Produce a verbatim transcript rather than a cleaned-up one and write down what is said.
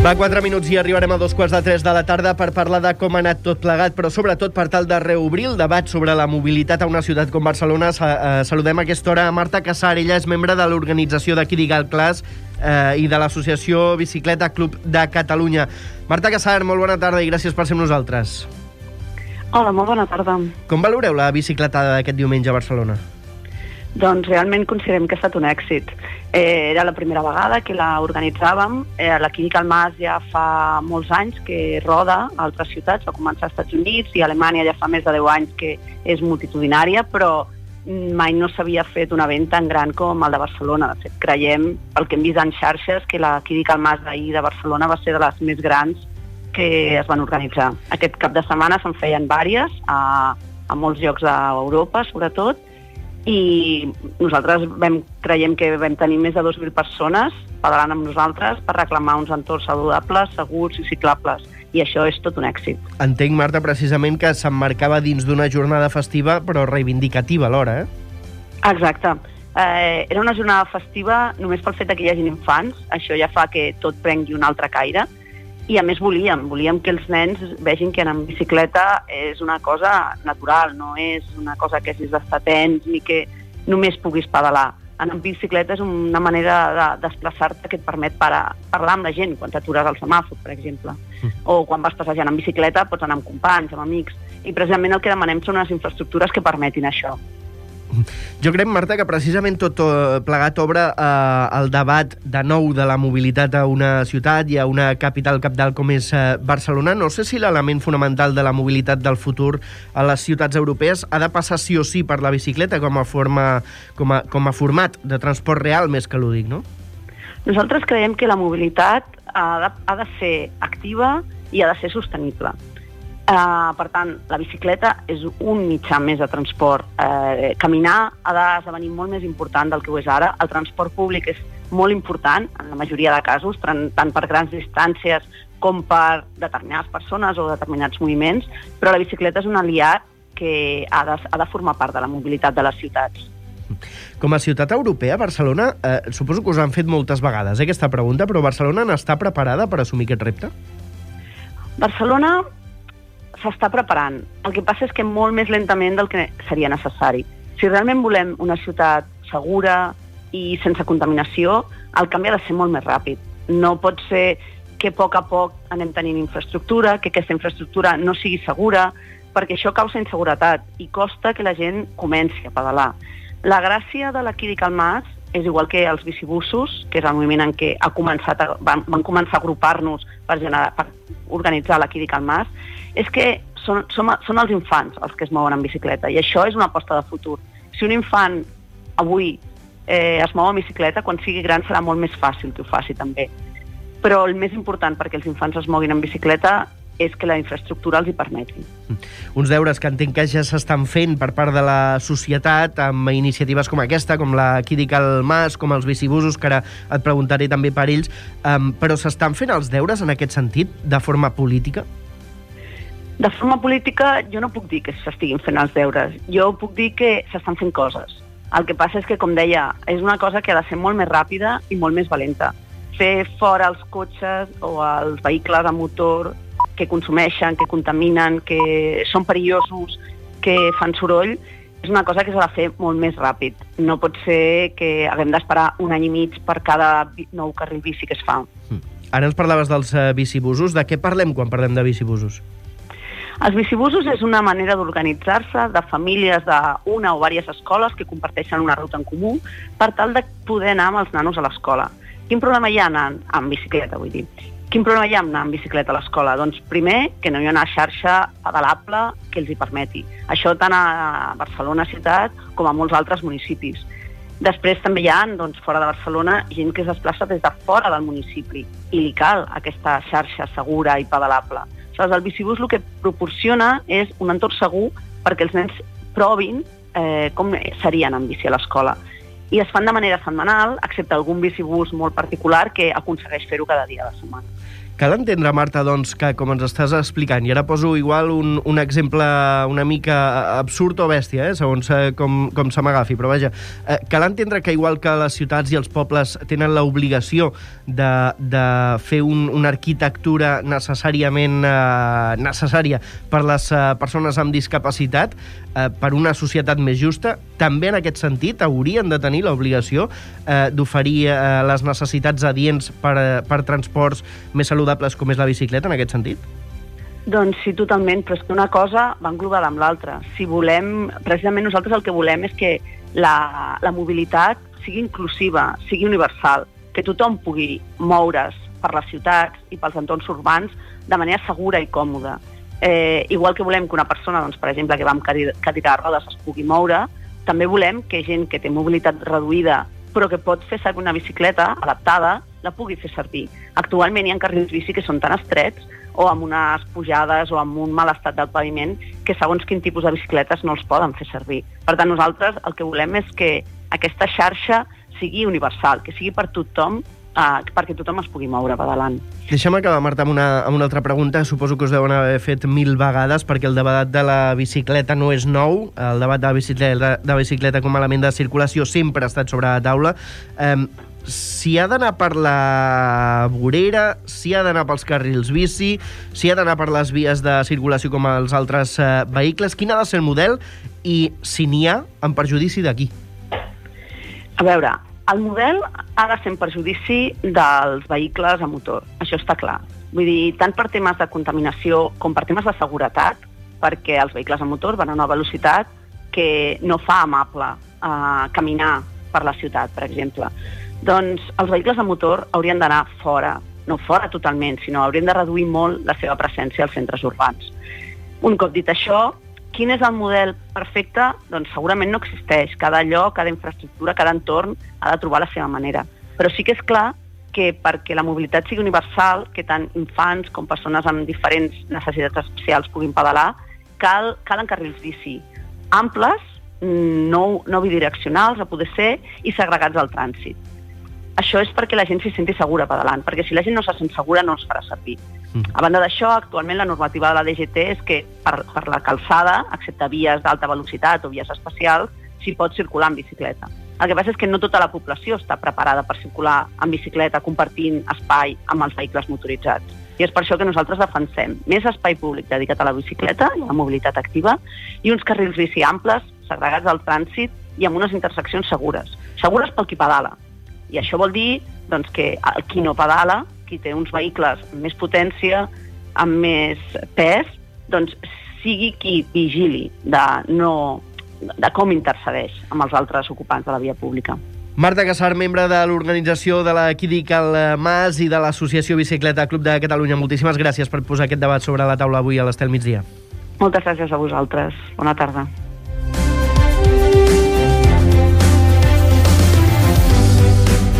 Va, quatre minuts i arribarem a dos quarts de tres de la tarda per parlar de com ha anat tot plegat, però sobretot per tal de reobrir el debat sobre la mobilitat a una ciutat com Barcelona. Saludem a aquesta hora a Marta Cassar. Ella és membre de l'organització d'aquí Digual Clars eh, i de l'associació Bicicleta Club de Catalunya. Marta Cassar, molt bona tarda i gràcies per ser amb nosaltres. Hola, molt bona tarda. Com valoreu la bicicletada d'aquest diumenge a Barcelona? Doncs realment considerem que ha estat un èxit. Eh, era la primera vegada que la organitzàvem. Eh, la Clínica al Mas ja fa molts anys que roda a altres ciutats, va començar als Estats Units i a Alemanya ja fa més de deu anys que és multitudinària, però mai no s'havia fet un event tan gran com el de Barcelona. De fet, creiem, pel que hem vist en xarxes, que la Clínica al Mas d'ahir de Barcelona va ser de les més grans que es van organitzar. Aquest cap de setmana se'n feien vàries, a, a molts llocs d'Europa, sobretot, i nosaltres vam, creiem que vam tenir més de dues mil persones pedalant amb nosaltres per reclamar uns entorns saludables, segurs i ciclables. I això és tot un èxit. Entenc, Marta, precisament que s'emmarcava dins d'una jornada festiva, però reivindicativa alhora, eh? Exacte. Eh, era una jornada festiva només pel fet que hi hagi infants. Això ja fa que tot prengui un altre caire. I a més volíem, volíem que els nens vegin que anar amb bicicleta és una cosa natural, no és una cosa que hagis d'estar tens ni que només puguis pedalar. Anar amb bicicleta és una manera de desplaçar-te que et permet parar, parlar amb la gent quan t'atures al semàfor, per exemple. Mm. O quan vas passejant amb bicicleta pots anar amb companys, amb amics. I precisament el que demanem són unes infraestructures que permetin això. Jo crec, Marta, que precisament tot plegat obre eh, el debat de nou de la mobilitat a una ciutat i a una capital capdalt com és eh, Barcelona. No sé si l'element fonamental de la mobilitat del futur a les ciutats europees ha de passar sí o sí per la bicicleta com a, forma, com a, com a format de transport real més que lúdic, no? Nosaltres creiem que la mobilitat ha de, ha de ser activa i ha de ser sostenible. Uh, per tant, la bicicleta és un mitjà més de transport. Uh, caminar ha d'esdevenir molt més important del que ho és ara. El transport públic és molt important, en la majoria de casos, tant, tant per grans distàncies com per determinades persones o determinats moviments, però la bicicleta és un aliat que ha de, ha de formar part de la mobilitat de les ciutats. Com a ciutat europea, Barcelona, eh, suposo que us han fet moltes vegades eh, aquesta pregunta, però Barcelona n'està preparada per assumir aquest repte? Barcelona s'està preparant. El que passa és que molt més lentament del que seria necessari. Si realment volem una ciutat segura i sense contaminació, el canvi ha de ser molt més ràpid. No pot ser que a poc a poc anem tenint infraestructura, que aquesta infraestructura no sigui segura, perquè això causa inseguretat i costa que la gent comenci a pedalar. La gràcia de la Clínica al Mas és igual que els bicibussos, que és el moviment en què ha començat a, van, van començar a agrupar-nos per, generar, per organitzar la Clínica al Mas, és que són, són, són els infants els que es mouen en bicicleta, i això és una aposta de futur. Si un infant avui eh, es mou en bicicleta, quan sigui gran serà molt més fàcil que ho faci també. Però el més important perquè els infants es moguin en bicicleta és que la infraestructura els hi permeti. Uns deures que entenc que ja s'estan fent per part de la societat amb iniciatives com aquesta, com la Clínica al Mas, com els bicibusos, que ara et preguntaré també per ells, um, però s'estan fent els deures en aquest sentit, de forma política? De forma política jo no puc dir que s'estiguin fent els deures, jo puc dir que s'estan fent coses. El que passa és que, com deia, és una cosa que ha de ser molt més ràpida i molt més valenta. Fer fora els cotxes o els vehicles a motor que consumeixen, que contaminen, que són perillosos, que fan soroll, és una cosa que s'ha de fer molt més ràpid. No pot ser que haguem d'esperar un any i mig per cada nou carril bici que es fa. Ara ens parlaves dels uh, bicibusos. De què parlem quan parlem de bicibusos? Els bicibusos és una manera d'organitzar-se de famílies d'una o diverses escoles que comparteixen una ruta en comú per tal de poder anar amb els nanos a l'escola. Quin problema hi ha anant amb bicicleta, vull dir? Quin problema hi ha anar amb bicicleta a l'escola? Doncs primer, que no hi ha una xarxa pedalable que els hi permeti. Això tant a Barcelona ciutat com a molts altres municipis. Després també hi ha, doncs, fora de Barcelona, gent que es desplaça des de fora del municipi i li cal aquesta xarxa segura i pedalable. Aleshores, el bicibús el que proporciona és un entorn segur perquè els nens provin eh, com serien en bici a l'escola. I es fan de manera setmanal, excepte algun bicibús molt particular que aconsegueix fer-ho cada dia de la setmana. Cal entendre, Marta, doncs, que com ens estàs explicant, i ara poso igual un, un exemple una mica absurd o bèstia, eh, segons eh, com, com se m'agafi, però vaja, eh, cal entendre que igual que les ciutats i els pobles tenen l'obligació de, de fer un, una arquitectura necessàriament eh, necessària per les eh, persones amb discapacitat, eh, per una societat més justa, també en aquest sentit haurien de tenir l'obligació eh, d'oferir eh, les necessitats adients per, per transports més saludables com és la bicicleta, en aquest sentit? Doncs sí, totalment, però és que una cosa va englobada amb l'altra. Si volem, precisament nosaltres el que volem és que la, la mobilitat sigui inclusiva, sigui universal, que tothom pugui moure's per les ciutats i pels entorns urbans de manera segura i còmoda. Eh, igual que volem que una persona, doncs, per exemple, que va amb cadira de rodes es pugui moure, també volem que gent que té mobilitat reduïda però que pot fer servir una bicicleta adaptada, la pugui fer servir. Actualment hi ha carrils bici que són tan estrets o amb unes pujades o amb un mal estat del paviment que segons quin tipus de bicicletes no els poden fer servir. Per tant, nosaltres el que volem és que aquesta xarxa sigui universal, que sigui per tothom, Uh, perquè tothom es pugui moure pedalant. Deixa'm acabar, Marta, amb una, amb una altra pregunta. Suposo que us deuen haver fet mil vegades, perquè el debat de la bicicleta no és nou. El debat de la bicicleta, de la bicicleta com a element de circulació sempre ha estat sobre la taula. Um, si ha d'anar per la vorera, si ha d'anar pels carrils bici, si ha d'anar per les vies de circulació com els altres uh, vehicles, quin ha de ser el model i, si n'hi ha, en perjudici de qui? A veure, el model ha de ser en perjudici dels vehicles a motor, això està clar. Vull dir, tant per temes de contaminació com per temes de seguretat, perquè els vehicles a motor van a una velocitat que no fa amable eh, caminar per la ciutat, per exemple. Doncs els vehicles a motor haurien d'anar fora, no fora totalment, sinó haurien de reduir molt la seva presència als centres urbans. Un cop dit això, quin és el model perfecte? Doncs segurament no existeix. Cada lloc, cada infraestructura, cada entorn ha de trobar la seva manera. Però sí que és clar que perquè la mobilitat sigui universal, que tant infants com persones amb diferents necessitats especials puguin pedalar, cal, calen carrils bici amples, no, no bidireccionals, a poder ser, i segregats al trànsit. Això és perquè la gent s'hi senti segura pedalant, perquè si la gent no se sent segura no es farà servir. Mm. A banda d'això, actualment la normativa de la D G T és que per, per la calçada, excepte vies d'alta velocitat o vies especials, s'hi pot circular en bicicleta. El que passa és que no tota la població està preparada per circular en bicicleta compartint espai amb els vehicles motoritzats. I és per això que nosaltres defensem més espai públic dedicat a la bicicleta i a la mobilitat activa i uns carrils bici amples, segregats al trànsit i amb unes interseccions segures. Segures pel qui pedala. I això vol dir doncs, que el qui no pedala, qui té uns vehicles amb més potència, amb més pes, doncs sigui qui vigili de, no, de com intercedeix amb els altres ocupants de la via pública. Marta Cassar, membre de l'organització de la Quídic al Mas i de l'Associació Bicicleta Club de Catalunya. Moltíssimes gràcies per posar aquest debat sobre la taula avui a l'Estel Migdia. Moltes gràcies a vosaltres. Bona tarda.